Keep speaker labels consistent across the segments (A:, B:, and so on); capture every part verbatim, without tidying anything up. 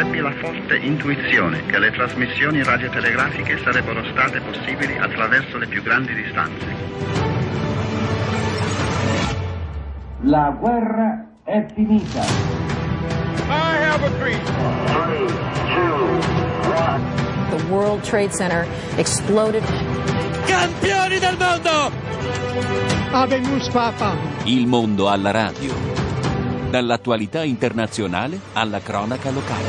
A: ebbi la forte intuizione che le trasmissioni radiotelegrafiche sarebbero state possibili attraverso le più grandi distanze.
B: La guerra è finita.
C: I have a dream.
D: Three, two, one.
E: The World Trade Center exploded.
C: Campioni del mondo!
F: Habemus Papa.
G: Il mondo alla radio. Dall'attualità internazionale alla cronaca locale.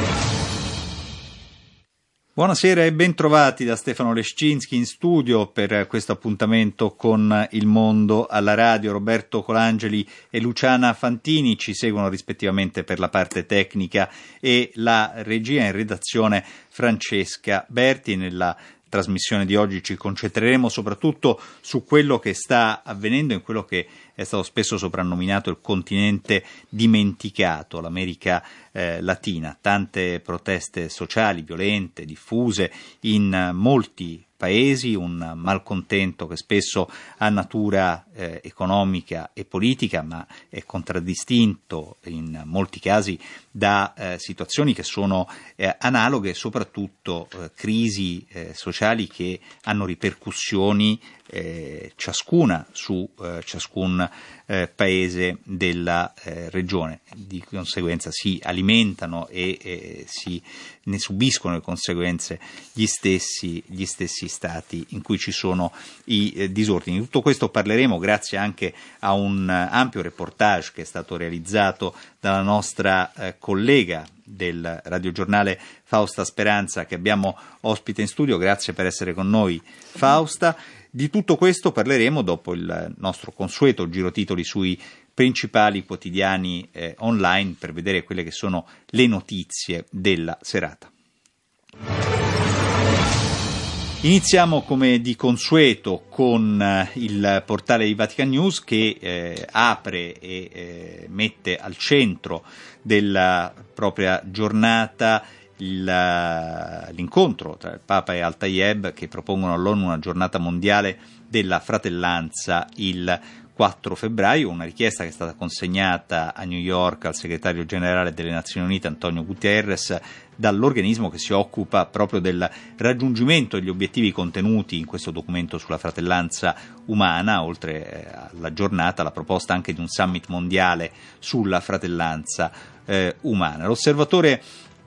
H: Buonasera e bentrovati da Stefano Leszczynski in studio per questo appuntamento con Il Mondo alla radio. Roberto Colangeli e Luciana Fantini ci seguono rispettivamente per la parte tecnica e la regia, in redazione Francesca Berti. Nella trasmissione di oggi ci concentreremo soprattutto su quello che sta avvenendo in quello che è stato spesso soprannominato il continente dimenticato, l'America eh, Latina. Tante proteste sociali violente, diffuse in molti paesi, un malcontento che spesso ha natura eh, economica e politica, ma è contraddistinto in molti casi da eh, situazioni che sono eh, analoghe, soprattutto eh, crisi eh, sociali che hanno ripercussioni eh, ciascuna su eh, ciascun eh, paese della eh, regione. Di conseguenza si alimentano e eh, si ne subiscono le conseguenze gli stessi, gli stessi stati in cui ci sono i eh, disordini. Di tutto questo parleremo grazie anche a un eh, ampio reportage che è stato realizzato dalla nostra eh, collega del radiogiornale Fausta Speranza, che abbiamo ospite in studio. Grazie per essere con noi, Fausta. Di tutto questo parleremo dopo il nostro consueto giro titoli sui principali quotidiani eh, online per vedere quelle che sono le notizie della serata. Iniziamo come di consueto con eh, il portale di Vatican News che eh, apre e eh, mette al centro della propria giornata il, l'incontro tra il Papa e Al-Tayeb, che propongono all'ONU una giornata mondiale della fratellanza il quattro febbraio, una richiesta che è stata consegnata a New York al segretario generale delle Nazioni Unite Antonio Guterres dall'organismo che si occupa proprio del raggiungimento degli obiettivi contenuti in questo documento sulla fratellanza umana. Oltre alla giornata, la proposta anche di un summit mondiale sulla fratellanza eh, umana. L'Osservatore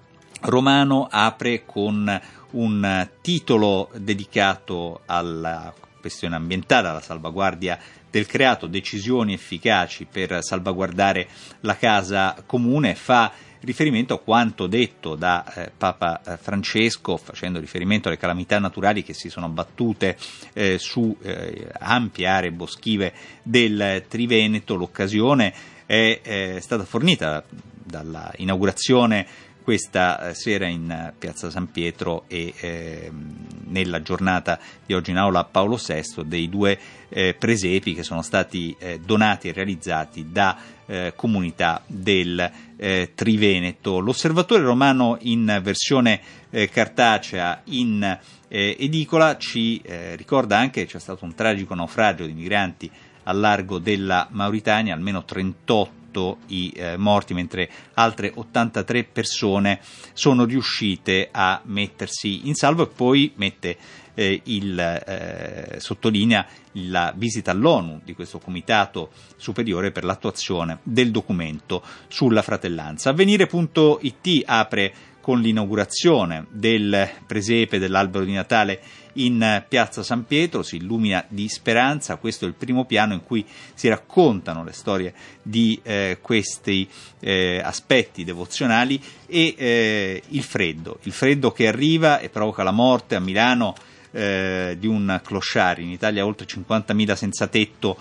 H: Romano apre con un titolo dedicato alla questione ambientale, alla salvaguardia del creato, decisioni efficaci per salvaguardare la casa comune. Fa riferimento a quanto detto da eh, Papa eh, Francesco, facendo riferimento alle calamità naturali che si sono abbattute eh, su eh, ampie aree boschive del Triveneto. L'occasione è eh, stata fornita dalla inaugurazione questa sera in Piazza San Pietro e eh, nella giornata di oggi in aula Paolo sesto dei due eh, presepi che sono stati eh, donati e realizzati da eh, comunità del eh, Triveneto. L'Osservatore Romano in versione eh, cartacea in eh, edicola ci eh, ricorda anche che c'è stato un tragico naufragio di migranti al largo della Mauritania, almeno trentotto i eh, morti, mentre altre ottantatré persone sono riuscite a mettersi in salvo, e poi mette eh, il eh, sottolinea la visita all'ONU di questo comitato superiore per l'attuazione del documento sulla fratellanza. Avvenire punto it apre con l'inaugurazione del presepe dell'albero di Natale in Piazza San Pietro. Si illumina di speranza. Questo è il primo piano in cui si raccontano le storie di eh, questi eh, aspetti devozionali e eh, il freddo, il freddo che arriva e provoca la morte a Milano eh, di un clochard. In Italia oltre cinquantamila senza tetto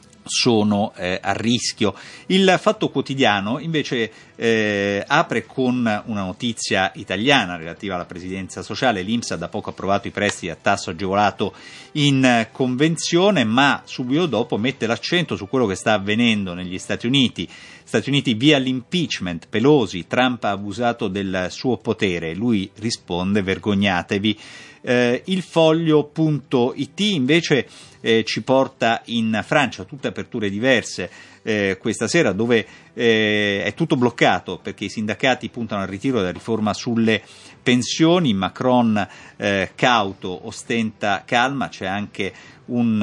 H: sono eh, a rischio. Il Fatto Quotidiano invece eh, apre con una notizia italiana relativa alla previdenza sociale. L'I N P S ha da poco approvato i prestiti a tasso agevolato in convenzione, ma subito dopo mette l'accento su quello che sta avvenendo negli Stati Uniti. Stati Uniti via l'impeachment, Pelosi, Trump ha abusato del suo potere. Lui risponde: vergognatevi. Eh, il Foglio punto it invece eh, ci porta in Francia, tutte aperture diverse eh, questa sera, dove eh, è tutto bloccato perché i sindacati puntano al ritiro della riforma sulle pensioni. Macron eh, cauto, ostenta calma, c'è anche un,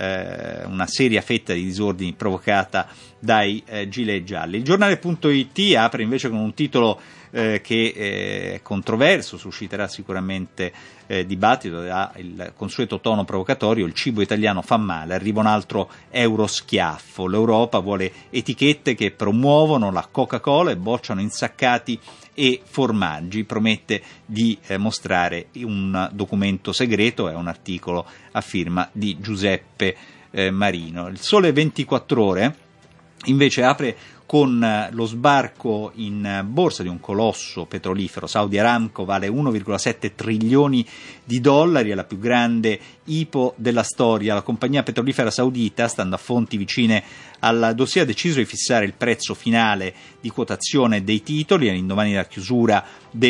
H: eh, una seria fetta di disordini provocata dai eh, gilet gialli. Il giornale punto it apre invece con un titolo eh, che è controverso, susciterà sicuramente eh, dibattito, ha il consueto tono provocatorio: il cibo italiano fa male, arriva un altro euroschiaffo, l'Europa vuole etichette che promuovono la Coca-Cola e bocciano insaccati e formaggi, promette di eh, mostrare un documento segreto, è un articolo a firma di Giuseppe eh, Marino. Il Sole ventiquattro Ore invece apre con lo sbarco in borsa di un colosso petrolifero. Saudi Aramco vale uno virgola sette trilioni di dollari, è la più grande I P O della storia. La compagnia petrolifera saudita, stando a fonti vicine al dossier, ha deciso di fissare il prezzo finale di quotazione dei titoli all'indomani della chiusura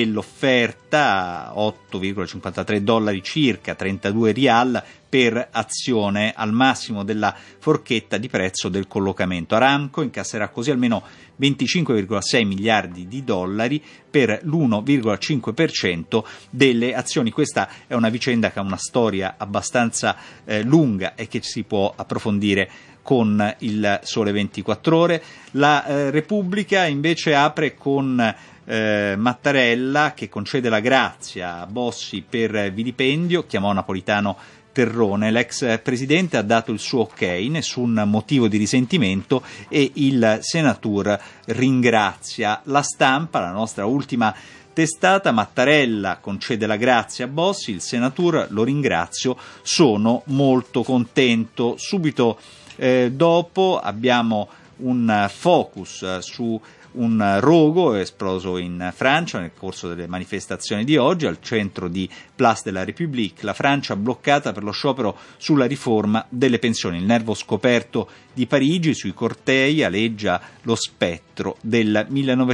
H: dell'offerta a otto virgola cinquantatré dollari circa, trentadue rial per azione, al massimo della forchetta di prezzo del collocamento. Aramco incasserà così almeno venticinque virgola sei miliardi di dollari per l'uno virgola cinque per cento delle azioni. Questa è una vicenda che ha una storia abbastanza eh, lunga e che si può approfondire con il Sole ventiquattro Ore. La eh, Repubblica invece apre con eh, Mattarella che concede la grazia a Bossi per vilipendio, chiamò Napolitano terrone. L'ex presidente ha dato il suo ok, nessun motivo di risentimento, e il Senatur ringrazia. La Stampa, la nostra ultima testata: Mattarella concede la grazia a Bossi, il Senatur lo ringrazio, sono molto contento. Subito eh, dopo abbiamo un focus su un rogo esploso in Francia nel corso delle manifestazioni di oggi al centro di Place de la République. La Francia bloccata per lo sciopero sulla riforma delle pensioni. Il nervo scoperto di Parigi, sui cortei aleggia lo spettro del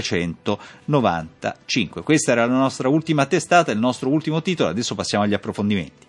H: millenovecentonovantacinque. Questa era la nostra ultima testata, il nostro ultimo titolo. Adesso passiamo agli approfondimenti.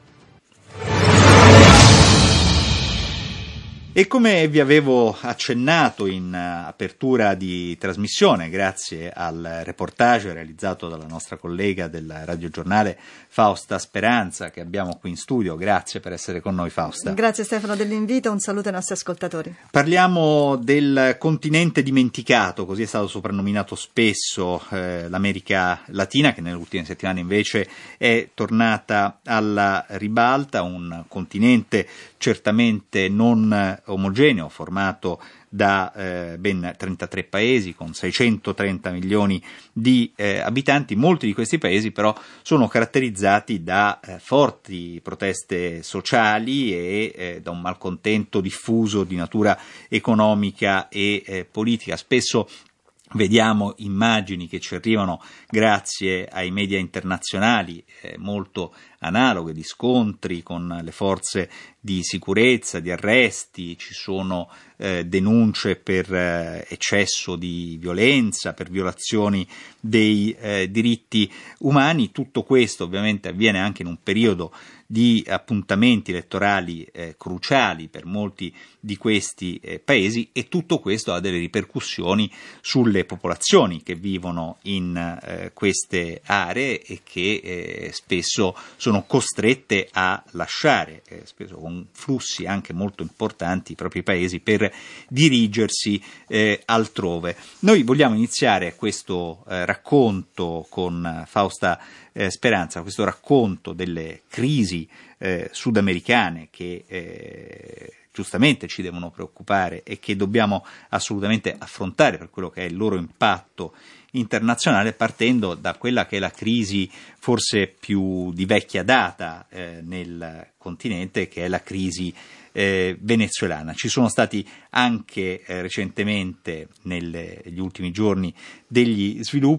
H: E come vi avevo accennato in apertura di trasmissione, grazie al reportage realizzato dalla nostra collega del radiogiornale Fausta Speranza, che abbiamo qui in studio, grazie per essere con noi, Fausta.
I: Grazie Stefano dell'invito, un saluto ai nostri ascoltatori.
H: Parliamo del continente dimenticato, così è stato soprannominato spesso eh, l'America Latina, che nelle ultime settimane invece è tornata alla ribalta, un continente certamente non omogeneo, formato da eh, ben trentatré paesi con seicentotrenta milioni di eh, abitanti. Molti di questi paesi però sono caratterizzati da eh, forti proteste sociali e eh, da un malcontento diffuso di natura economica e eh, politica. Spesso vediamo immagini che ci arrivano grazie ai media internazionali eh, molto analoghe, di scontri con le forze di sicurezza, di arresti, ci sono eh, denunce per eh, eccesso di violenza, per violazioni dei eh, diritti umani. Tutto questo ovviamente avviene anche in un periodo di appuntamenti elettorali eh, cruciali per molti di questi eh, paesi, e tutto questo ha delle ripercussioni sulle popolazioni che vivono in eh, queste aree e che eh, spesso sono costrette a lasciare, eh, spesso con flussi anche molto importanti, i propri paesi per dirigersi eh, altrove. Noi vogliamo iniziare questo eh, racconto con Fausta eh, Speranza, questo racconto delle crisi eh, sudamericane che eh, giustamente ci devono preoccupare e che dobbiamo assolutamente affrontare per quello che è il loro impatto internazionale, partendo da quella che è la crisi forse più di vecchia data eh, nel continente, che è la crisi eh, venezuelana. Ci sono stati anche eh, recentemente, negli ultimi giorni, degli sviluppi.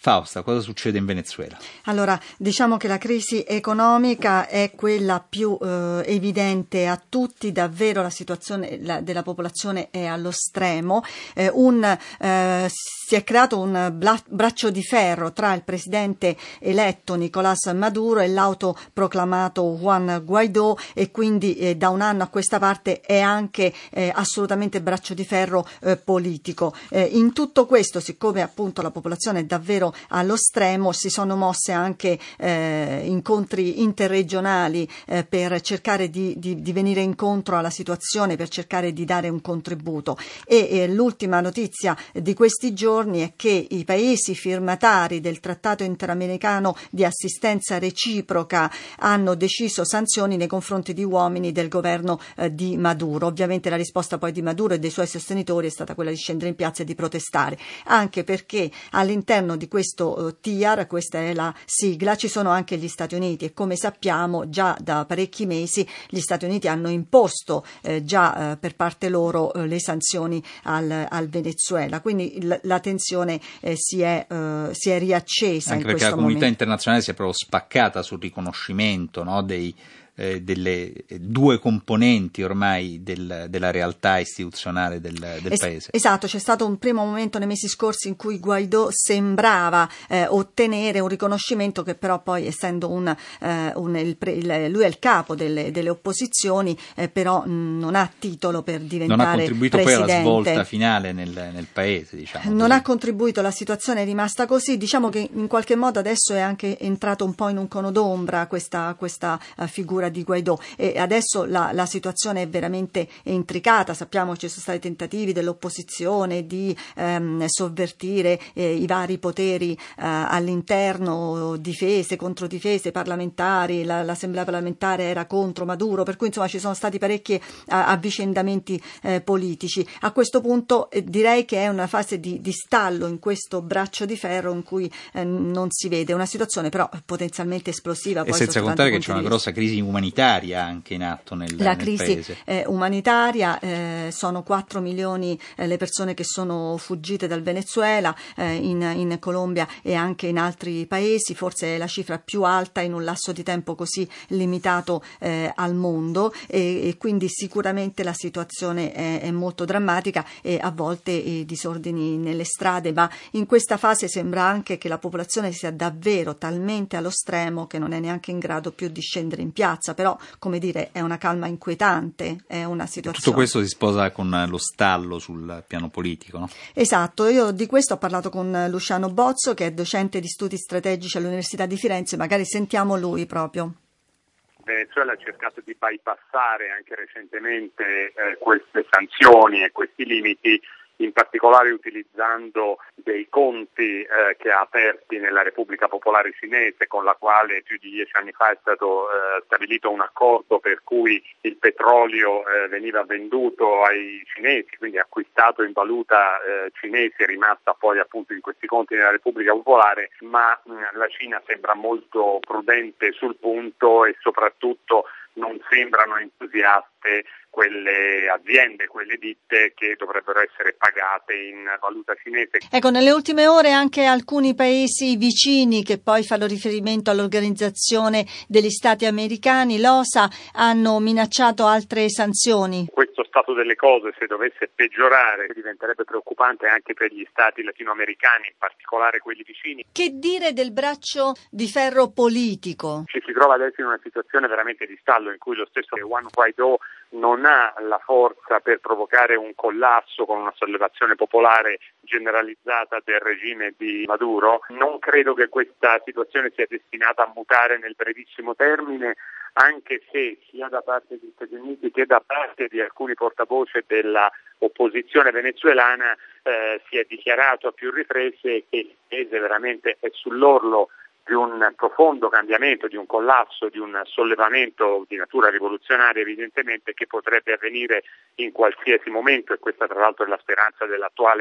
H: Fausta, cosa succede in Venezuela?
I: Allora, diciamo che la crisi economica è quella più eh, evidente a tutti, davvero la situazione la, della popolazione è allo stremo. Eh, un, eh, si è creato un bla- braccio di ferro tra il presidente eletto Nicolás Maduro e l'autoproclamato Juan Guaidó, e quindi eh, da un anno a questa parte è anche eh, assolutamente braccio di ferro eh, politico. Eh, in tutto questo, siccome appunto la popolazione è davvero allo stremo, si sono mosse anche eh, incontri interregionali eh, per cercare di, di, di venire incontro alla situazione, per cercare di dare un contributo. E eh, l'ultima notizia di questi giorni è che i paesi firmatari del Trattato Interamericano di assistenza reciproca hanno deciso sanzioni nei confronti di uomini del governo eh, di Maduro. Ovviamente la risposta poi di Maduro e dei suoi sostenitori è stata quella di scendere in piazza e di protestare, anche perché all'interno di questo Questo T I A R, questa è la sigla, ci sono anche gli Stati Uniti, e come sappiamo già da parecchi mesi gli Stati Uniti hanno imposto eh, già eh, per parte loro eh, le sanzioni al, al Venezuela, quindi l- la tensione eh, si, è, eh, si è riaccesa.
H: Anche
I: in
H: perché
I: questo
H: la comunità
I: momento.
H: internazionale si è proprio spaccata sul riconoscimento, no, dei Eh, delle due componenti ormai del, della realtà istituzionale del, del
I: es-
H: paese.
I: Esatto, c'è stato un primo momento nei mesi scorsi in cui Guaidó sembrava eh, ottenere un riconoscimento che però poi, essendo un, eh, un il pre- il, lui è il capo delle, delle opposizioni, eh, però mh, non ha titolo per diventare
H: non ha contribuito
I: presidente.
H: poi alla svolta finale nel, nel paese, diciamo
I: Non
H: così.
I: ha contribuito, la situazione è rimasta così. Diciamo che in qualche modo adesso è anche entrato un po' in un cono d'ombra questa, questa uh, figura di Guaidó, e adesso la, la situazione è veramente intricata. Sappiamo che ci sono stati tentativi dell'opposizione di ehm, sovvertire eh, i vari poteri eh, all'interno, difese, controdifese, parlamentari. La, l'assemblea parlamentare era contro Maduro, per cui insomma ci sono stati parecchi uh, avvicendamenti eh, politici. A questo punto eh, direi che è una fase di, di stallo in questo braccio di ferro in cui eh, non si vede una situazione però potenzialmente esplosiva.
H: E
I: poi
H: senza
I: sotto
H: contare
I: tanti
H: che c'è una
I: punti di
H: grossa crisi umanitaria anche in atto nel,
I: La
H: nel
I: crisi
H: paese.
I: eh, umanitaria, eh, sono quattro milioni eh, le persone che sono fuggite dal Venezuela, eh, in, in Colombia e anche in altri paesi, forse è la cifra più alta in un lasso di tempo così limitato eh, al mondo, e, e quindi sicuramente la situazione è, è molto drammatica, e a volte i disordini nelle strade, ma in questa fase sembra anche che la popolazione sia davvero talmente allo stremo che non è neanche in grado più di scendere in piazza. Però, come dire, è una calma inquietante, è una situazione.
H: Tutto questo si sposa con lo stallo sul piano politico, no?
I: Esatto, io di questo ho parlato con Luciano Bozzo, che è docente di studi strategici all'Università di Firenze, magari sentiamo lui proprio.
J: Venezuela ha cercato di bypassare anche recentemente eh, queste sanzioni e questi limiti, in particolare utilizzando dei conti eh, che ha aperti nella Repubblica Popolare Cinese, con la quale più di dieci anni fa è stato eh, stabilito un accordo per cui il petrolio eh, veniva venduto ai cinesi, quindi acquistato in valuta eh, cinese, rimasta poi appunto in questi conti nella Repubblica Popolare, ma mh, la Cina sembra molto prudente sul punto e soprattutto non sembrano entusiaste quelle aziende, quelle ditte che dovrebbero essere pagate in valuta cinese.
I: Ecco, nelle ultime ore anche alcuni paesi vicini, che poi fanno riferimento all'Organizzazione degli Stati Americani, l'O S A, hanno minacciato altre sanzioni.
J: Questo stato delle cose, se dovesse peggiorare, diventerebbe preoccupante anche per gli stati latinoamericani, in particolare quelli vicini.
I: Che dire del braccio di ferro politico?
J: Ci si trova adesso in una situazione veramente di stallo, in cui lo stesso Juan Guaidó non ha la forza per provocare un collasso con una sollevazione popolare generalizzata del regime di Maduro. Non credo che questa situazione sia destinata a mutare nel brevissimo termine, anche se sia da parte degli Stati Uniti che da parte di alcuni portavoce della opposizione venezuelana eh, si è dichiarato a più riprese che il paese veramente è sull'orlo di un profondo cambiamento, di un collasso, di un sollevamento di natura rivoluzionaria evidentemente, che potrebbe avvenire in qualsiasi momento, e questa tra l'altro è la speranza dell'attuale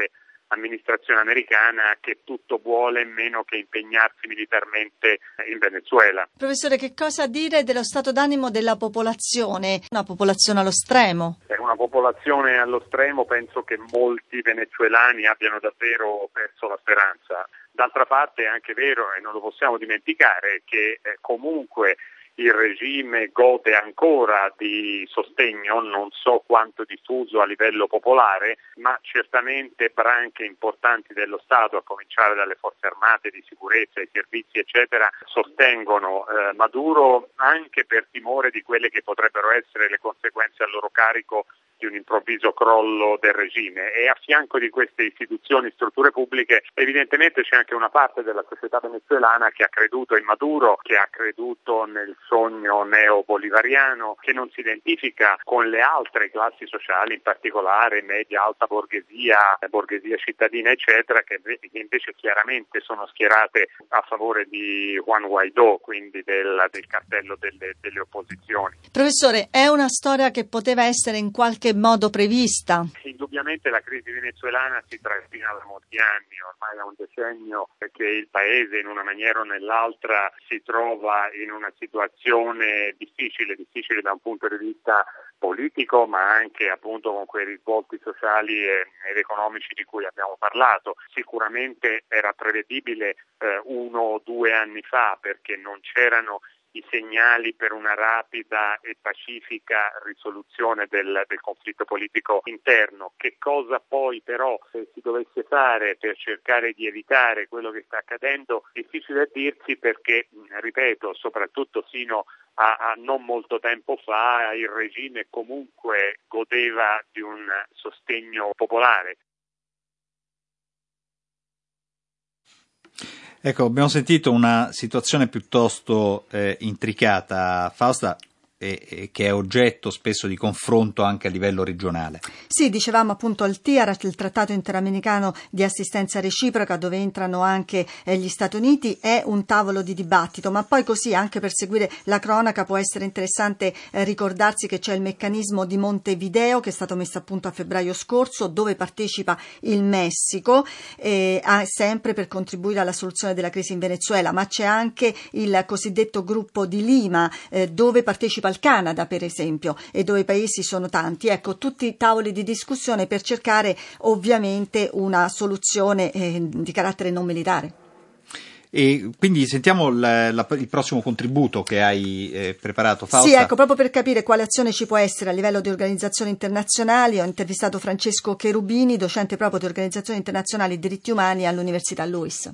J: amministrazione americana che tutto vuole meno che impegnarsi militarmente in Venezuela.
I: Professore, che cosa dire dello stato d'animo della popolazione? Una popolazione allo stremo?
J: È una popolazione allo stremo, penso che molti venezuelani abbiano davvero perso la speranza. D'altra parte è anche vero, e non lo possiamo dimenticare, che eh, comunque il regime gode ancora di sostegno, non so quanto diffuso a livello popolare, ma certamente branche importanti dello Stato, a cominciare dalle forze armate, di sicurezza, i servizi eccetera, sostengono eh, Maduro anche per timore di quelle che potrebbero essere le conseguenze a loro carico di un improvviso crollo del regime. E a fianco di queste istituzioni, strutture pubbliche, evidentemente c'è anche una parte della società venezuelana che ha creduto in Maduro, che ha creduto nel sogno neo-bolivariano, che non si identifica con le altre classi sociali, in particolare media, alta borghesia, borghesia cittadina eccetera, che invece chiaramente sono schierate a favore di Juan Guaidó, quindi del, del cartello delle, delle opposizioni.
I: Professore, è una storia che poteva essere in qualche modo prevista?
J: Indubbiamente la crisi venezuelana si trascina da molti anni, ormai è un decennio che il paese in una maniera o nell'altra si trova in una situazione difficile, difficile da un punto di vista politico, ma anche appunto con quei risvolti sociali ed economici di cui abbiamo parlato. Sicuramente era prevedibile eh, uno o due anni fa, perché non c'erano i segnali per una rapida e pacifica risoluzione del, del conflitto politico interno. Che cosa poi però se si dovesse fare per cercare di evitare quello che sta accadendo, difficile a dirsi, perché, ripeto, soprattutto fino a, a non molto tempo fa il regime comunque godeva di un sostegno popolare.
H: Ecco, abbiamo sentito una situazione piuttosto eh, intricata, Fausta, e, e che è oggetto spesso di confronto anche a livello regionale.
I: Sì, dicevamo appunto il T I A R, il Trattato Interamericano di Assistenza Reciproca, dove entrano anche eh, gli Stati Uniti, è un tavolo di dibattito, ma poi così anche per seguire la cronaca può essere interessante eh, ricordarsi che c'è il meccanismo di Montevideo che è stato messo a punto a febbraio scorso, dove partecipa il Messico, eh, sempre per contribuire alla soluzione della crisi in Venezuela, ma c'è anche il cosiddetto gruppo di Lima, eh, dove partecipa il Canada per esempio, e dove i paesi sono tanti. Ecco, tutti tavoli di discussione per cercare ovviamente una soluzione eh, di carattere non militare.
H: E quindi sentiamo la, la, il prossimo contributo che hai eh, preparato, Fausta.
I: Sì, ecco, proprio per capire quale azione ci può essere a livello di organizzazioni internazionali, ho intervistato Francesco Cherubini, docente proprio di organizzazioni internazionali e diritti umani all'Università LUISS.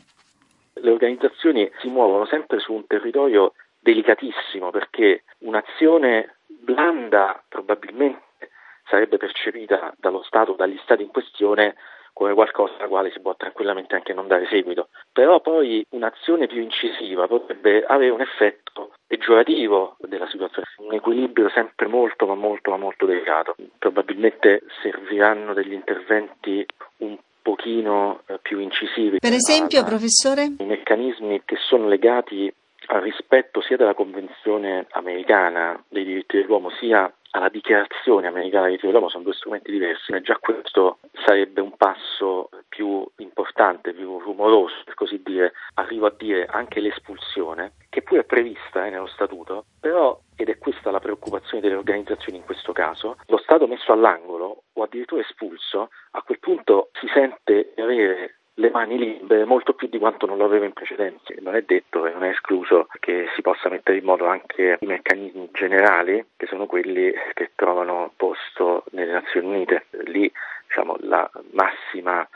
K: Le organizzazioni si muovono sempre su un territorio delicatissimo, perché un'azione blanda probabilmente sarebbe percepita dallo Stato, dagli Stati in questione, come qualcosa alla quale si può tranquillamente anche non dare seguito. Però poi un'azione più incisiva potrebbe avere un effetto peggiorativo della situazione, un equilibrio sempre molto ma molto ma molto delicato. Probabilmente serviranno degli interventi un pochino più incisivi.
I: Per esempio,
K: a,
I: professore?
K: I meccanismi che sono legati al rispetto sia della Convenzione americana dei diritti dell'uomo sia alla dichiarazione americana dei diritti dell'uomo sono due strumenti diversi, e già questo sarebbe un passo più importante, più rumoroso, per così dire. Arrivo a dire anche l'espulsione, che pure è prevista eh, nello statuto, però, ed è questa la preoccupazione delle organizzazioni in questo caso, lo Stato messo all'angolo o addirittura espulso, a quel punto si sente di avere le mani libere molto più di quanto non lo aveva in precedenza. Non è detto e non è escluso che si possa mettere in moto anche i meccanismi generali, che sono quelli che trovano posto nelle Nazioni Unite. Lì, diciamo, la massima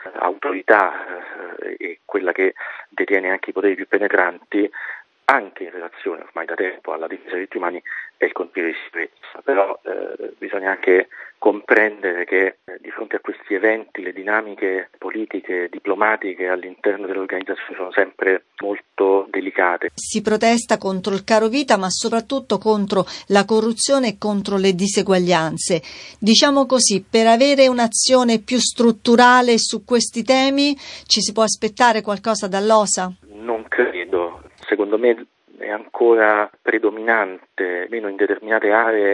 K: autorità eh, e quella che detiene anche i poteri più penetranti, anche in relazione ormai da tempo alla difesa dei diritti umani, è il Consiglio di sicurezza. Però eh, bisogna anche comprendere che eh, di fronte a questi eventi le dinamiche politiche, diplomatiche all'interno delle organizzazioni sono sempre molto delicate.
I: Si protesta contro il caro vita, ma soprattutto contro la corruzione e contro le diseguaglianze. Diciamo così, per avere un'azione più strutturale su questi temi ci si può aspettare qualcosa dall'O S A?
K: Non credo. Secondo me è ancora predominante, meno in determinate aree,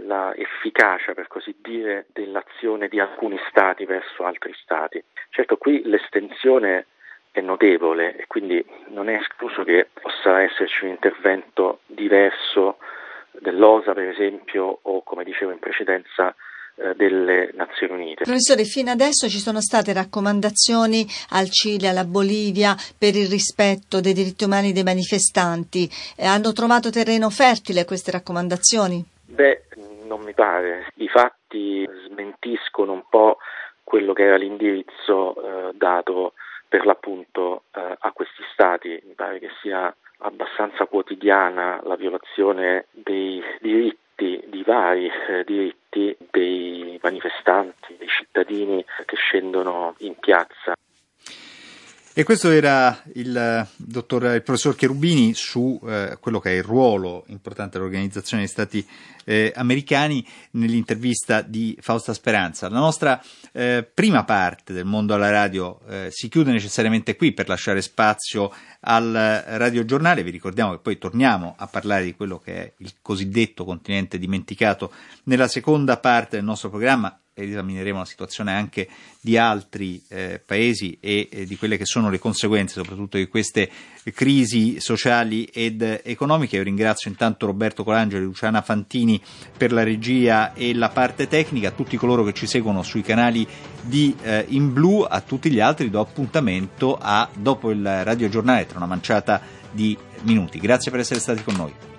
K: la efficacia, per così dire, dell'azione di alcuni stati verso altri stati. Certo, qui l'estensione è notevole e quindi non è escluso che possa esserci un intervento diverso dell'O S A, per esempio, o, come dicevo in precedenza, eh, delle Nazioni Unite.
I: Professore, fino adesso ci sono state raccomandazioni al Cile, alla Bolivia per il rispetto dei diritti umani dei manifestanti. Eh, hanno trovato terreno fertile queste raccomandazioni?
K: Beh, non mi pare. I fatti smentiscono un po' quello che era l'indirizzo eh, dato per l'appunto eh, a questi stati. Mi pare che sia abbastanza quotidiana la violazione dei diritti, di vari eh, diritti dei manifestanti, dei cittadini che scendono in piazza.
H: E questo era il dottor, il professor Cherubini su eh, quello che è il ruolo importante dell'Organizzazione degli Stati eh, Americani nell'intervista di Fausta Speranza. La nostra eh, prima parte del Mondo alla Radio eh, si chiude necessariamente qui per lasciare spazio al radiogiornale. Vi ricordiamo che poi torniamo a parlare di quello che è il cosiddetto continente dimenticato nella seconda parte del nostro programma. Esamineremo la situazione anche di altri eh, paesi e eh, di quelle che sono le conseguenze soprattutto di queste crisi sociali ed economiche. Io ringrazio intanto Roberto Colangelo e Luciana Fantini per la regia e la parte tecnica, a tutti coloro che ci seguono sui canali di eh, In Blu, a tutti gli altri do appuntamento a dopo il radiogiornale tra una manciata di minuti. Grazie per essere stati con noi.